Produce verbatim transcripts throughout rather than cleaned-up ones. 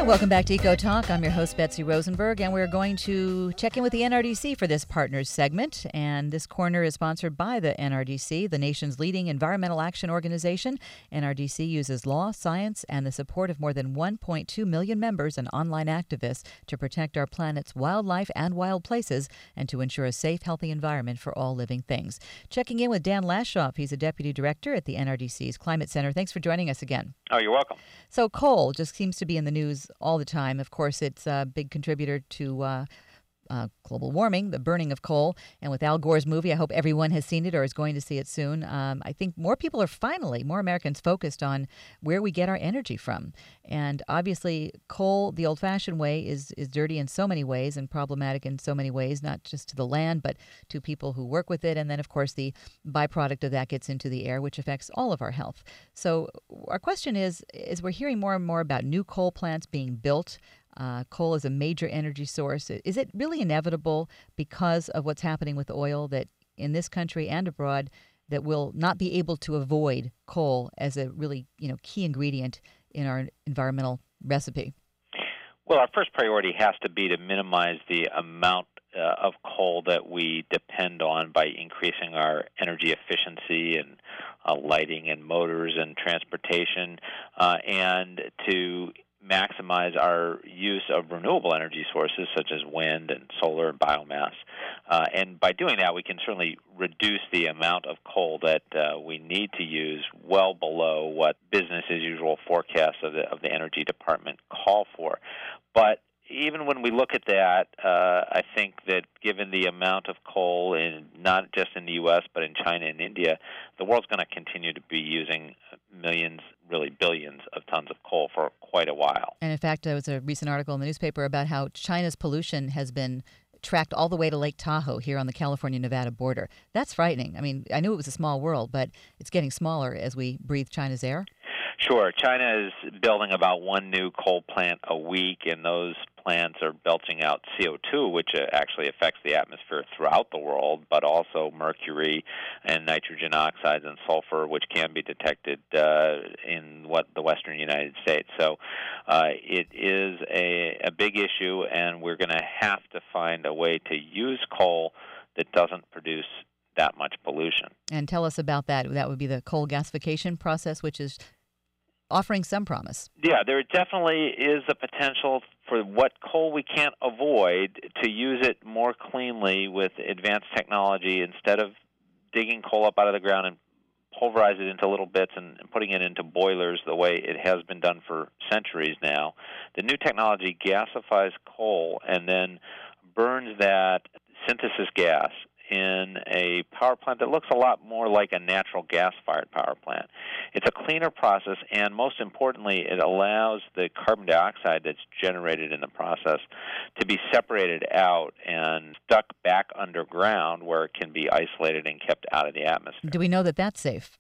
Welcome back to Eco Talk. I'm your host, Betsy Rosenberg, and we're going to check in with the N R D C for this Partners segment. And this corner is sponsored by the N R D C, the nation's leading environmental action organization. N R D C uses law, science, and the support of more than one point two million members and online activists to protect our planet's wildlife and wild places and to ensure a safe, healthy environment for all living things. Checking in with Dan Lashoff. He's a deputy director at the N R D C's Climate Center. Thanks for joining us again. Oh, you're welcome. So coal just seems to be in the news all the time. Of course, it's a big contributor to uh, uh, global warming, the burning of coal. And with Al Gore's movie, I hope everyone has seen it or is going to see it soon. Um, I think more people are finally, more Americans focused on where we get our energy from. And obviously, coal, the old-fashioned way, is is dirty in so many ways and problematic in so many ways, not just to the land, but to people who work with it. And then, of course, the byproduct of that gets into the air, which affects all of our health. So our question is, is we're hearing more and more about new coal plants being built. Uh, coal is a major energy source. Is it really inevitable because of what's happening with oil that in this country and abroad that we'll not be able to avoid coal as a really, you know, key ingredient in our environmental recipe? Well, our first priority has to be to minimize the amount uh, of coal that we depend on by increasing our energy efficiency and uh, lighting and motors and transportation, uh, and to maximize our use of renewable energy sources such as wind and solar and biomass. Uh, and by doing that, we can certainly reduce the amount of coal that uh, we need to use well below what business as usual forecasts of the, of the Energy Department call for. But even when we look at that, uh, I think that given the amount of coal, in not just in the U S, but in China and India, the world's going to continue to be using millions, really billions of tons of coal for quite a while. And in fact, there was a recent article in the newspaper about how China's pollution has been tracked all the way to Lake Tahoe here on the California-Nevada border. That's frightening. I mean, I knew it was a small world, but it's getting smaller as we breathe China's air. Sure. China is building about one new coal plant a week, and those plants are belching out C O two, which actually affects the atmosphere throughout the world, but also mercury and nitrogen oxides and sulfur, which can be detected uh, in what the western United States. So uh, it is a, a big issue, and we're going to have to find a way to use coal that doesn't produce that much pollution. And tell us about that. That would be the coal gasification process, which is offering some promise. Yeah, there definitely is a potential for what coal we can't avoid to use it more cleanly with advanced technology instead of digging coal up out of the ground and pulverize it into little bits and, and putting it into boilers the way it has been done for centuries now. The new technology gasifies coal and then burns that synthesis gas in a power plant that looks a lot more like a natural gas-fired power plant. It's a cleaner process, and most importantly, it allows the carbon dioxide that's generated in the process to be separated out and stuck back underground where it can be isolated and kept out of the atmosphere. Do we know that that's safe?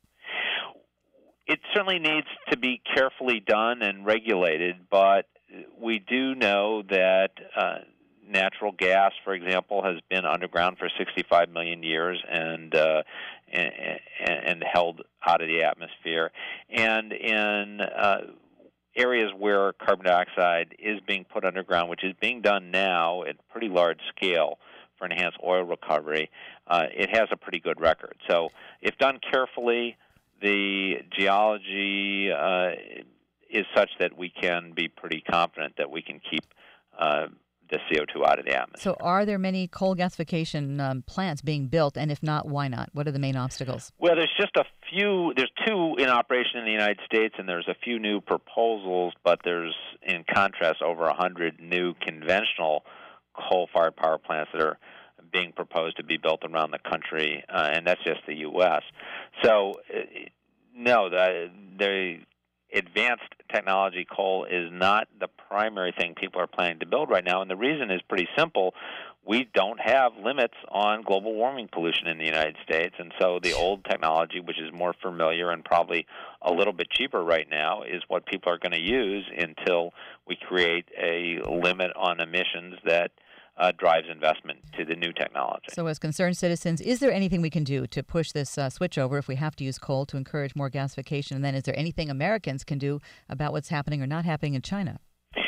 It certainly needs to be carefully done and regulated, but we do know that uh, natural gas, for example, has been underground for sixty-five million years and, uh, and and held out of the atmosphere. And in uh, areas where carbon dioxide is being put underground, which is being done now at pretty large scale for enhanced oil recovery, uh, it has a pretty good record. So if done carefully, the geology uh, is such that we can be pretty confident that we can keep uh, the C O two out of the atmosphere. So are there many coal gasification um, plants being built, and if not, why not? What are the main obstacles? Well, there's just a few. There's two in operation in the United States, and there's a few new proposals, but there's, in contrast, over one hundred new conventional coal-fired power plants that are being proposed to be built around the country, uh, and that's just the U S So, uh, no, the, the advanced technology coal is not the primary thing people are planning to build right now, and the reason is pretty simple. We don't have limits on global warming pollution in the United States, and so the old technology, which is more familiar and probably a little bit cheaper right now, is what people are going to use until we create a limit on emissions that Uh, drives investment to the new technology. So as concerned citizens, is there anything we can do to push this uh, switch over if we have to use coal to encourage more gasification? And then is there anything Americans can do about what's happening or not happening in China?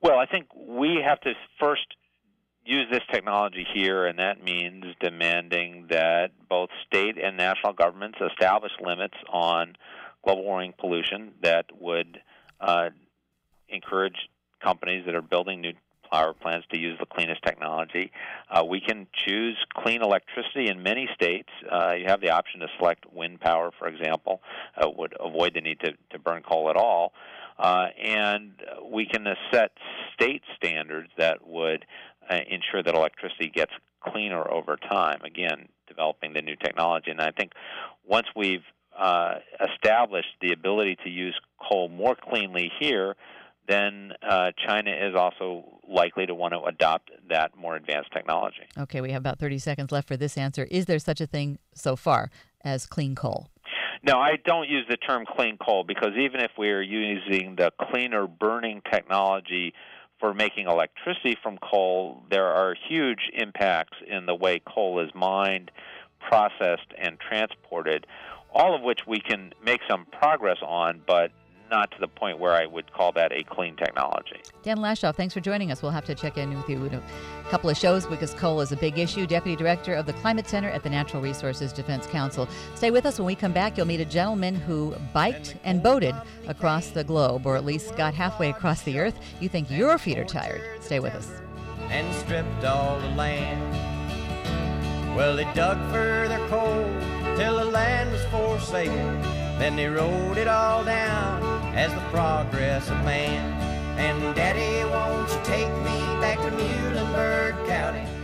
Well, I think we have to first use this technology here, and that means demanding that both state and national governments establish limits on global warming pollution that would uh, encourage companies that are building new power plants to use the cleanest technology. Uh, we can choose clean electricity in many states. Uh, you have the option to select wind power, for example, uh, would avoid the need to, to burn coal at all. Uh, and we can uh, set state standards that would uh, ensure that electricity gets cleaner over time, again, developing the new technology. And I think once we've uh, established the ability to use coal more cleanly here, then uh, China is also likely to want to adopt that more advanced technology. Okay, we have about thirty seconds left for this answer. Is there such a thing so far as clean coal? No, I don't use the term clean coal because even if we're using the cleaner burning technology for making electricity from coal, there are huge impacts in the way coal is mined, processed, and transported, all of which we can make some progress on, but not to the point where I would call that a clean technology. Dan Lashoff, thanks for joining us. We'll have to check in with you in a couple of shows because coal is a big issue. Deputy Director of the Climate Center at the Natural Resources Defense Council. Stay with us. When we come back, you'll meet a gentleman who biked and boated across the globe, or at least got halfway across the earth. You think your feet are tired. Stay with us. And stripped all the land. Well, they dug for their coal till the land was forsaken. Then they wrote it all down as the progress of man. And Daddy, won't you take me back to Muhlenberg County?